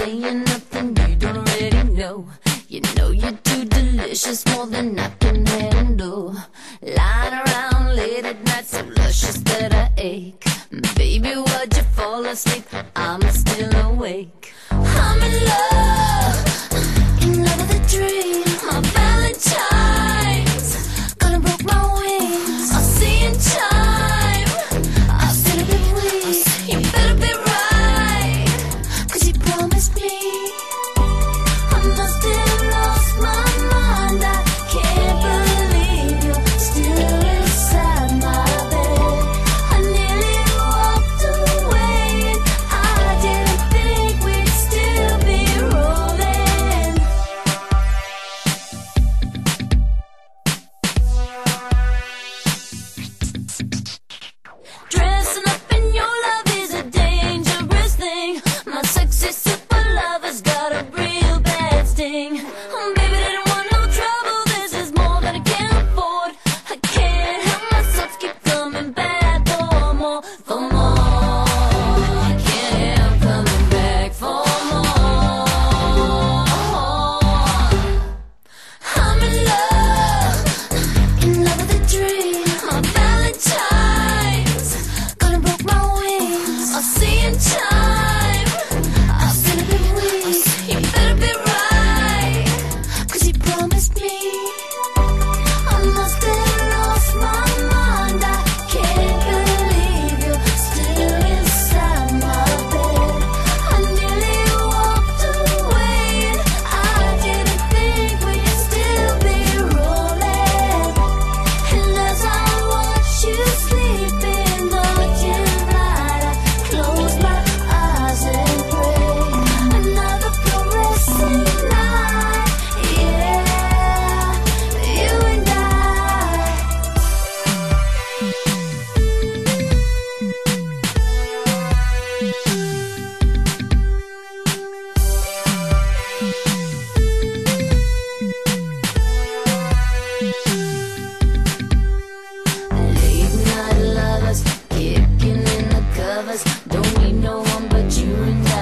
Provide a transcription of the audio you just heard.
saying nothing you don't already know. You know you're too delicious, more than I can handle. Lying around late at night, so luscious that I ache. Baby, would you fall asleep? I'm still awake. I'm in love with a dream. My Valentine's gonna break my wings. I'll see in time. I've still been weak. You better be right, 'cause you promised me. I must have lost my mind. I can't believe you're still inside my bed. I nearly walked away, and I didn't think we'd still be rolling. Dressing up in your love is a dangerous thing. My sexy super lover's got a real bad sting. Baby, didn't want no trouble. This is more than I can afford. I can't help myself, keep coming back for more, for more. I can't help coming back for more. I'm in love with a dream. My Valentine's gonna break my wings. I'll see in time. I've still been weak. You better be right, 'cause you promised me. I must have lost my mind. I can't believe you're still inside my bed. I nearly walked away, and I didn't think we'd still be rolling. And as I watch you sleep in the dim light, I close my eyes and pray. Another caressing night, yeah, you and I. Late night lovers, kicking in the covers. Don't need no one but you and I.